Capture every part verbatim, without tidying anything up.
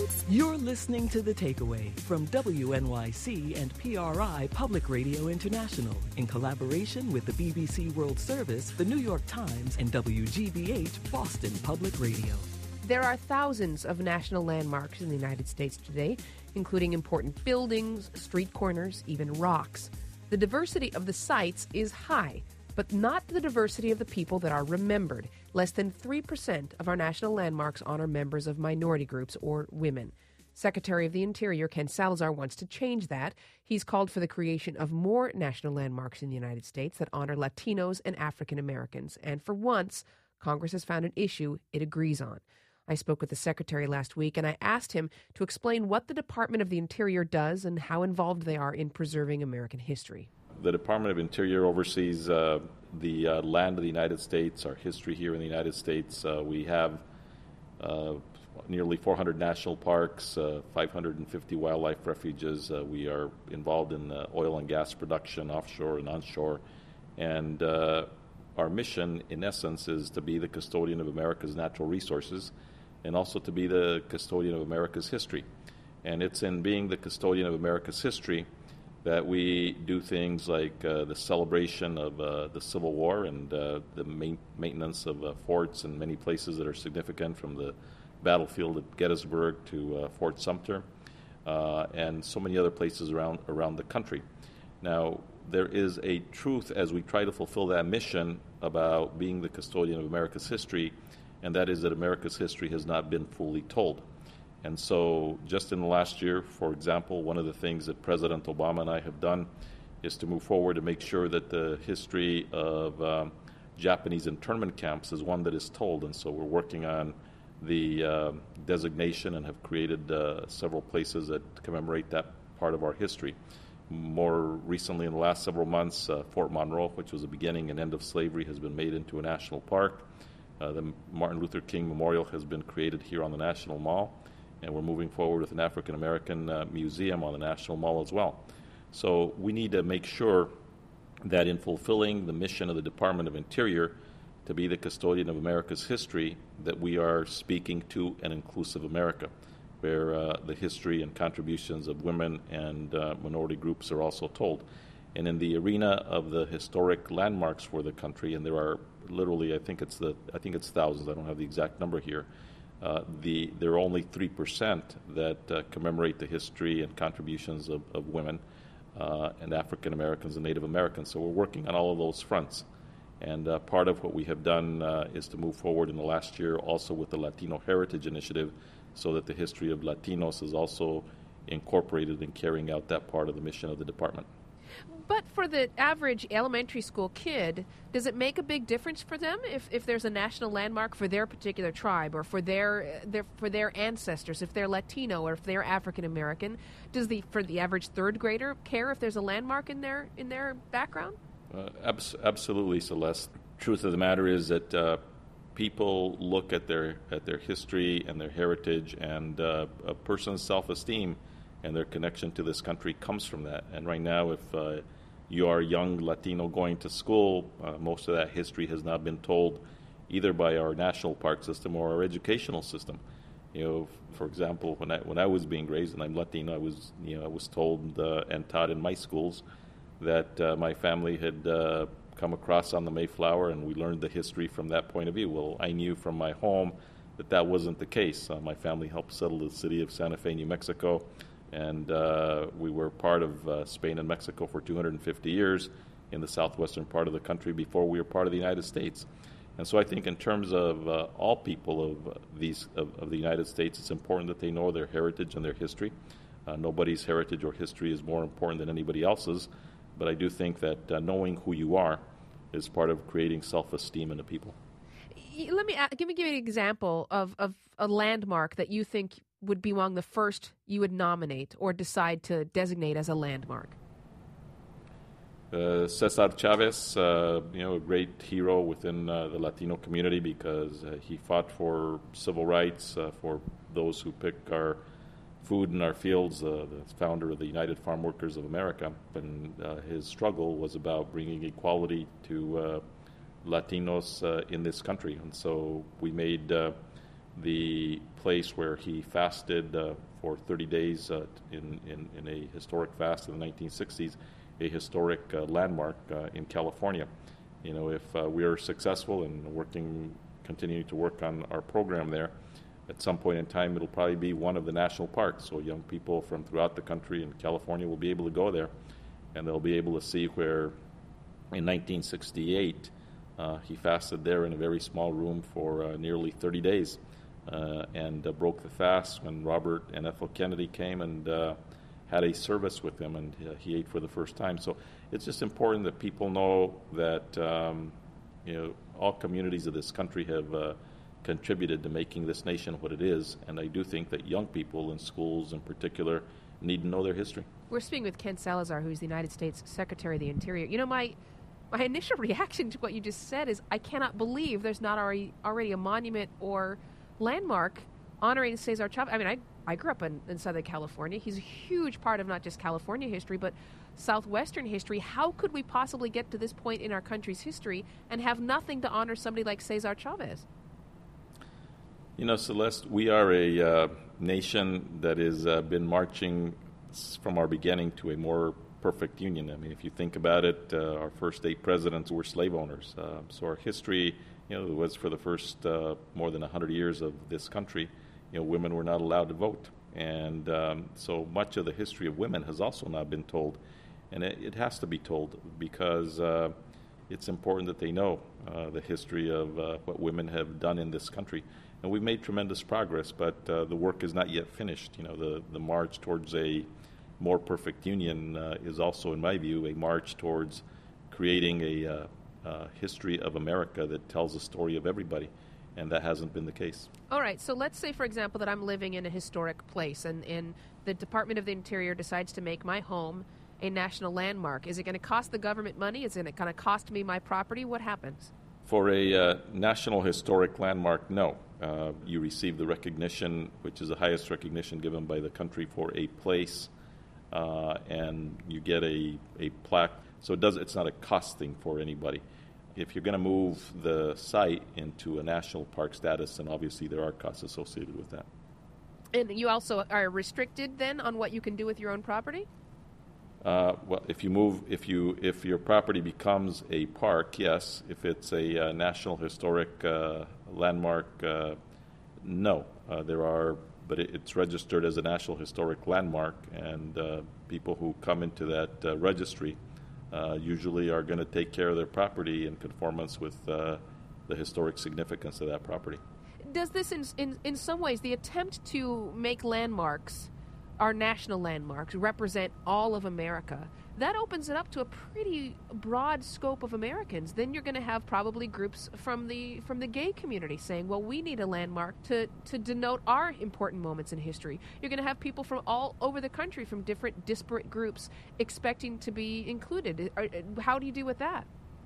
You're listening to The Takeaway from W N Y C and P R I Public Radio International in collaboration with the B B C World Service, the New York Times, and W G B H Boston Public Radio. There are thousands of national landmarks in the United States today, including important buildings, street corners, even rocks. The diversity of the sites is high, but not the diversity of the people that are remembered. Less than three percent of our national landmarks honor members of minority groups or women. Secretary of the Interior Ken Salazar wants to change that. He's called for the creation of more national landmarks in the United States that honor Latinos and African Americans. And for once, Congress has found an issue it agrees on. I spoke with the Secretary last week, and I asked him to explain what the Department of the Interior does and how involved they are in preserving American history. The Department of Interior oversees uh, the uh, land of the United States, our history here in the United States. Uh, we have uh, nearly four hundred national parks, uh, five hundred fifty wildlife refuges. Uh, we are involved in uh, oil and gas production offshore and onshore. And uh, our mission, in essence, is to be the custodian of America's natural resources and also to be the custodian of America's history. And it's in being the custodian of America's history that we do things like uh, the celebration of uh, the Civil War and uh, the main maintenance of uh, forts in many places that are significant, from the battlefield at Gettysburg to uh, Fort Sumter, uh, and so many other places around around the country. Now, there is a truth as we try to fulfill that mission about being the custodian of America's history, and that is that America's history has not been fully told. And so just in the last year, for example, one of the things that President Obama and I have done is to move forward to make sure that the history of um, Japanese internment camps is one that is told. And so we're working on the uh, designation and have created uh, several places that commemorate that part of our history. More recently, in the last several months, uh, Fort Monroe, which was the beginning and end of slavery, has been made into a national park. Uh, the Martin Luther King Memorial has been created here on the National Mall. And we're moving forward with an African American uh, museum on the National Mall as well. So we need to make sure that in fulfilling the mission of the Department of Interior to be the custodian of America's history, that we are speaking to an inclusive America, where uh, the history and contributions of women and uh, minority groups are also told. And in the arena of the historic landmarks for the country, and there are literally, I think it's the, I think it's thousands. I don't have the exact number here. Uh, the, there are only three percent that uh, commemorate the history and contributions of, of women uh, and African Americans and Native Americans. So we're working on all of those fronts. And uh, part of what we have done uh, is to move forward in the last year also with the Latino Heritage Initiative, so that the history of Latinos is also incorporated in carrying out that part of the mission of the department. But for the average elementary school kid, does it make a big difference for them if, if there's a national landmark for their particular tribe or for their, their for their ancestors, if they're Latino or if they're African American? Does the for the average third grader care if there's a landmark in their in their background? Uh, abs- absolutely, Celeste. Truth of the matter is that uh, people look at their at their history and their heritage, and uh, a person's self-esteem and their connection to this country comes from that. And right now, if uh, you are a young Latino going to school, uh, most of that history has not been told either by our national park system or our educational system. You know, for example, when I when I was being raised, and I'm Latino, I was you know I was told uh, and taught in my schools that uh, my family had uh, come across on the Mayflower, and we learned the history from that point of view. Well, I knew from my home that that wasn't the case. Uh, my family helped settle the city of Santa Fe, New Mexico. And uh, we were part of uh, Spain and Mexico for two hundred fifty years in the southwestern part of the country before we were part of the United States. And so I think in terms of uh, all people of uh, these of, of the United States, it's important that they know their heritage and their history. Uh, nobody's heritage or history is more important than anybody else's. But I do think that uh, knowing who you are is part of creating self-esteem in the people. Let me uh, give me give me an example of, of a landmark that you think would be among the first you would nominate or decide to designate as a landmark. Uh, Cesar Chavez, uh, you know, a great hero within uh, the Latino community because uh, he fought for civil rights uh, for those who pick our food in our fields, uh, the founder of the United Farm Workers of America. And uh, his struggle was about bringing equality to uh, Latinos uh, in this country. And so we made uh, the place where he fasted uh, for thirty days uh, in, in, in a historic fast in the nineteen sixties, a historic uh, landmark uh, in California. You know, if uh, we are successful in working, continuing to work on our program there, at some point in time it'll probably be one of the national parks. So young people from throughout the country and California will be able to go there, and they'll be able to see where in nineteen sixty-eight uh, he fasted there in a very small room for uh, nearly thirty days. Uh, and uh, broke the fast when Robert and Ethel Kennedy came and uh, had a service with him, and uh, he ate for the first time. So it's just important that people know that um, you know all communities of this country have uh, contributed to making this nation what it is, and I do think that young people in schools in particular need to know their history. We're speaking with Ken Salazar, who's the United States Secretary of the Interior. You know, my my initial reaction to what you just said is I cannot believe there's not already already a monument or landmark honoring Cesar Chavez. I mean, I, I grew up in, in Southern California. He's a huge part of not just California history, but Southwestern history. How could we possibly get to this point in our country's history and have nothing to honor somebody like Cesar Chavez? You know, Celeste, we are a uh, nation that has uh, been marching from our beginning to a more perfect union. I mean, if you think about it, uh, our first eight presidents were slave owners. Uh, so our history, you know, it was for the first uh, more than one hundred years of this country, you know, women were not allowed to vote. And um, so much of the history of women has also not been told. And it, it has to be told because uh, it's important that they know uh, the history of uh, what women have done in this country. And we've made tremendous progress, but uh, the work is not yet finished. You know, the, the march towards a more perfect union uh, is also, in my view, a march towards creating a uh, Uh, history of America that tells the story of everybody, and that hasn't been the case. All right, so let's say, for example, that I'm living in a historic place, and, and the Department of the Interior decides to make my home a national landmark. Is it going to cost the government money? Is it going to cost me my property? What happens? For a uh, national historic landmark, no. Uh, you receive the recognition, which is the highest recognition given by the country for a place, uh, and you get a, a plaque. So it does, it's not a cost thing for anybody. If you're going to move the site into a national park status, then obviously there are costs associated with that. And you also are restricted then on what you can do with your own property? Uh, well, if you move, if you if your property becomes a park, yes. If it's a uh, national historic uh, landmark, uh, no. Uh, there are, but it, it's registered as a national historic landmark, and uh, people who come into that uh, registry Uh, usually are going to take care of their property in conformance with uh, the historic significance of that property. Does this, in, in in some ways, the attempt to make landmarks, our national landmarks, represent all of America, that opens it up to a pretty broad scope of Americans. Then you're going to have probably groups from the from the gay community saying, well, we need a landmark to, to denote our important moments in history. You're going to have people from all over the country, from different disparate groups, expecting to be included. How do you deal with that?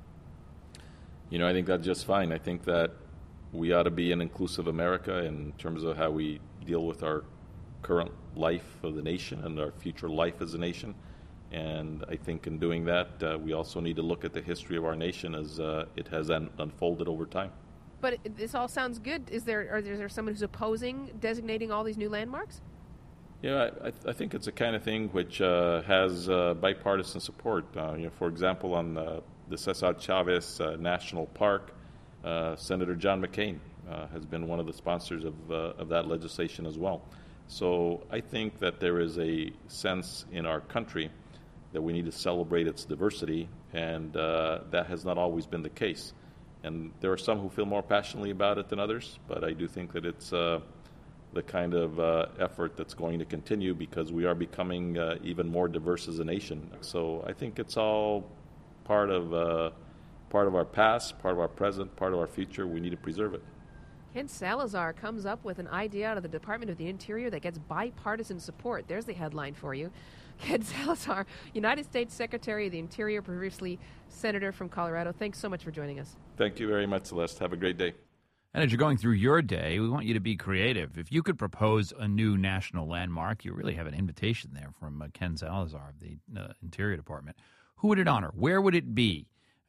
You know, I think that's just fine. I think that we ought to be an inclusive America in terms of how we deal with our current life of the nation and our future life as a nation. And I think in doing that, uh, we also need to look at the history of our nation as uh, it has un- unfolded over time. But it, this all sounds good. Is there, or is there someone who's opposing designating all these new landmarks? Yeah, I, I, th- I think it's a kind of thing which uh, has uh, bipartisan support. Uh, you know, for example, on uh, the Cesar Chavez uh, National Park, uh, Senator John McCain uh, has been one of the sponsors of uh, of that legislation as well. So I think that there is a sense in our country that we need to celebrate its diversity, and uh, that has not always been the case. And there are some who feel more passionately about it than others, but I do think that it's uh, the kind of uh, effort that's going to continue because we are becoming uh, even more diverse as a nation. So I think it's all part of uh, part of our past, part of our present, part of our future. We need to preserve it. Ken Salazar comes up with an idea out of the Department of the Interior that gets bipartisan support. There's the headline for you. Ken Salazar, United States Secretary of the Interior, previously Senator from Colorado. Thanks so much for joining us. Thank you very much, Celeste. Have a great day. And as you're going through your day, we want you to be creative. If you could propose a new national landmark, you really have an invitation there from uh, Ken Salazar of the uh, Interior Department. Who would it honor? Where would it be?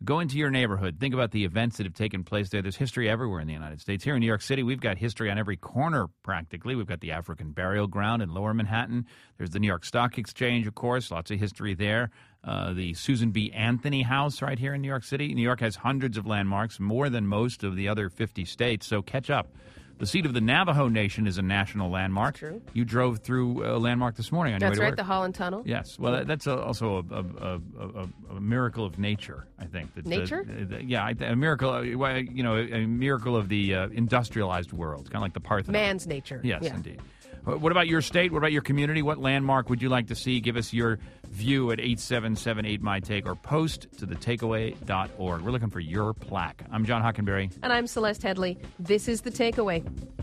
Go into your neighborhood. Think about the events that have taken place there. There's history everywhere in the United States. Here in New York City, we've got history on every corner practically. We've got the African Burial Ground in Lower Manhattan. There's the New York Stock Exchange, of course. Lots of history there. Uh, the Susan B. Anthony House right here in New York City. New York has hundreds of landmarks, more than most of the other fifty states, so catch up. The seat of the Navajo Nation is a national landmark. That's true. You drove through a landmark this morning on your way That's to right, work. the Holland Tunnel. Yes. Well, that, that's a, also a, a, a, a, a miracle of nature, I think. That, Nature? Uh, yeah, I th- a miracle, uh, you know, a, a miracle of the uh, industrialized world, kind of like the Parthenon. Man's nature. Yes, yeah. indeed. What about your state? What about your community? What landmark would you like to see? Give us your view at eight seven seven eight my take or post to the takeaway dot org. We're looking for your plaque. I'm John Hockenberry. And I'm Celeste Headley. This is The Takeaway.